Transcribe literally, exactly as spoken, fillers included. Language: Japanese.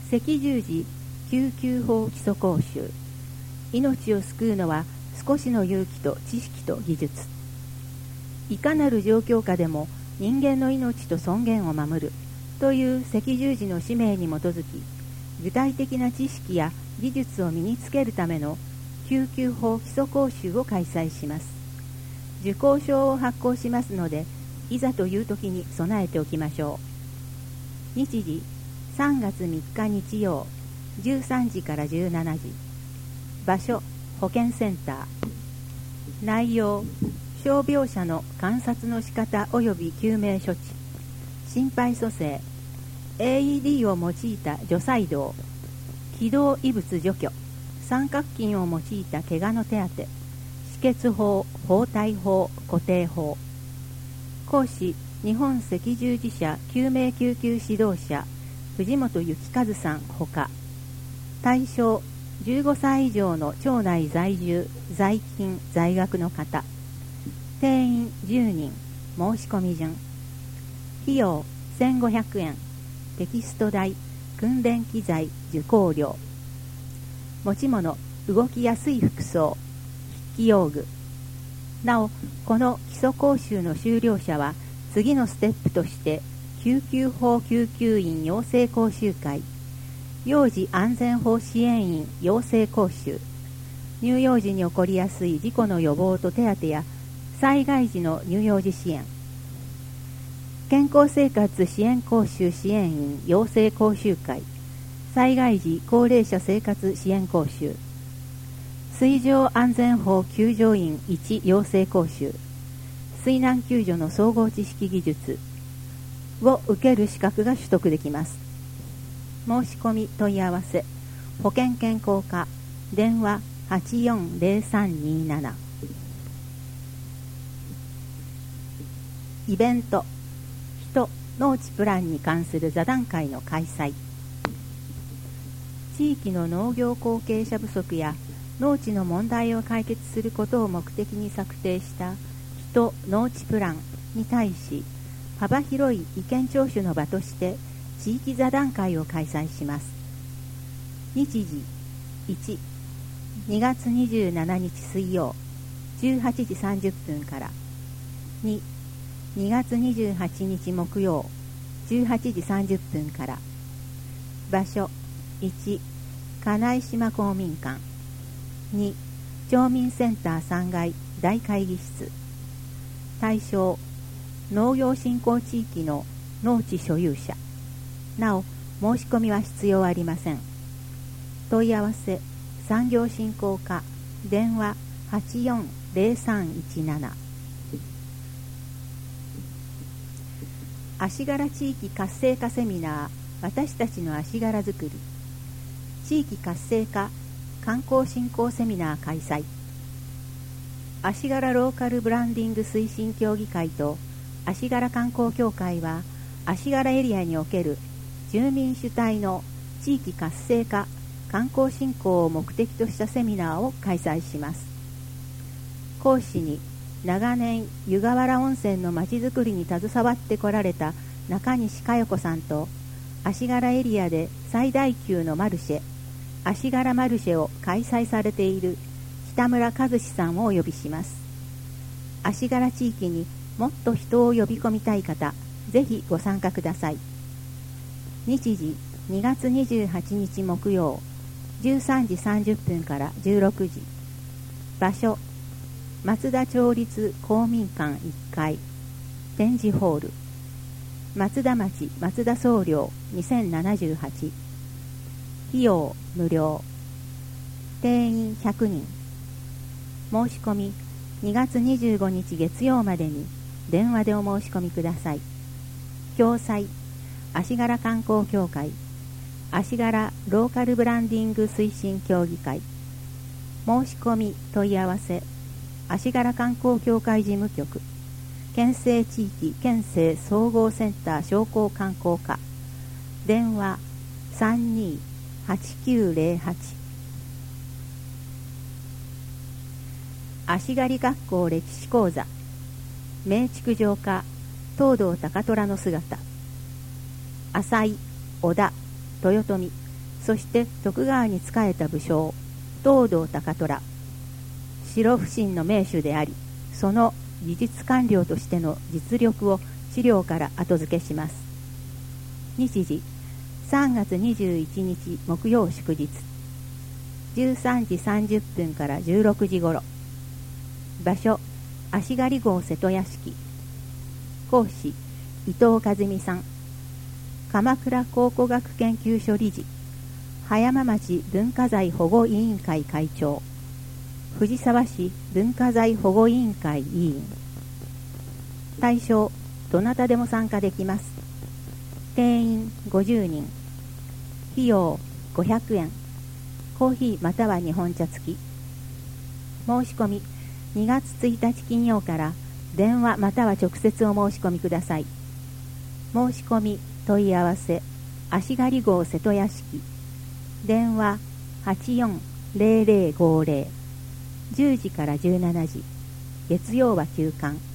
赤十字救急法基礎講習。命を救うのは少しの勇気と知識と技術。いかなる状況下でも人間の命と尊厳を守るという赤十字の使命に基づき、具体的な知識や技術を身につけるための救急法基礎講習を開催します。受講証を発行しますので、いざという時に備えておきましょう。日時さんがつみっか日曜じゅうさんじからじゅうしちじ。場所保健センター。内容傷病者の観察の仕方及び救命処置、心肺蘇生、 エーイーディー を用いた除細動、気道異物除去、三角筋を用いた怪我の手当て、止血法、包帯法、固定法。講師日本赤十字社救命救急指導者藤本幸和さんほか。対象じゅうごさい以上の町内在住在勤在学の方。定員じゅうにん。申し込み順。費用せんごひゃくえん。テキスト代、訓練機材、受講料。持ち物、動きやすい服装、筆記用具。なお、この基礎講習の修了者は次のステップとして救急法救急員養成講習会、幼児安全法支援員養成講習、乳幼児に起こりやすい事故の予防と手当や災害時の乳幼児支援、健康生活支援講習支援員養成講習会、災害時高齢者生活支援講習、水上安全法救助員いち養成講習、水難救助の総合知識技術を受ける資格が取得できます。申し込み問い合わせ保険健康課電話はちよんゼロさんにーなな。イベント人農地プランに関する座談会の開催。地域の農業後継者不足や農地の問題を解決することを目的に策定した人農地プランに対し、幅広い意見聴取の場として地域座談会を開催します。日時いち、にがつにじゅうしちにち水曜じゅうはちじさんじゅっぷんから、に、にがつにじゅうはちにち木曜じゅうはちじさんじゅっぷんから。場所いち、金井島公民館。に、町民センターさんがい大会議室。対象農業振興地域の農地所有者。なお申し込みは必要ありません。問い合わせ産業振興課電話はちよんゼロさんいちなな。足柄地域活性化セミナー、私たちの足柄づくり。地域活性化観光振興セミナー開催。足柄ローカルブランディング推進協議会と足柄観光協会は、足柄エリアにおける住民主体の地域活性化観光振興を目的としたセミナーを開催します。講師に長年湯河原温泉のまちづくりに携わってこられた中西佳代子さんと、足柄エリアで最大級のマルシェ足柄マルシェを開催されている北村和志さんをお呼びします。足柄地域にもっと人を呼び込みたい方、ぜひご参加ください。日時にがつにじゅうはちにち木曜じゅうさんじさんじゅっぷんからじゅうろくじ。場所松田町立公民館いっかい展示ホール。松田町松田総領にせんななじゅうはち。費用無料。定員ひゃくにん。申し込みにがつにじゅうごにち月曜までに電話でお申し込みください。共催足柄観光協会足柄ローカルブランディング推進協議会。申し込み問い合わせ足柄観光協会事務局県政地域県政総合センター商工観光課電話 さんにーはちきゅうゼロはち。 足刈学校歴史講座名築城下東堂高虎の姿。浅井、小田、豊臣そして徳川に仕えた武将東堂高虎、白不審の名手であり、その技術官僚としての実力を資料から後付けします。日時さんがつにじゅういちにち木曜祝日、じゅうさんじさんじゅっぷんからじゅうろくじ頃。場所足狩郷瀬戸屋敷。講師伊藤和美さん。鎌倉考古学研究所理事、葉山町文化財保護委員会会長、藤沢市文化財保護委員会委員。対象どなたでも参加できます。定員ごじゅうにん。費用ごひゃくえん。コーヒーまたは日本茶付き。申し込みにがつついたち金曜から電話または直接お申し込みください。申し込み問い合わせ足狩郷瀬戸屋敷、電話 はちよんゼロゼロごゼロ、じゅうじからじゅうしちじ、月曜は休館。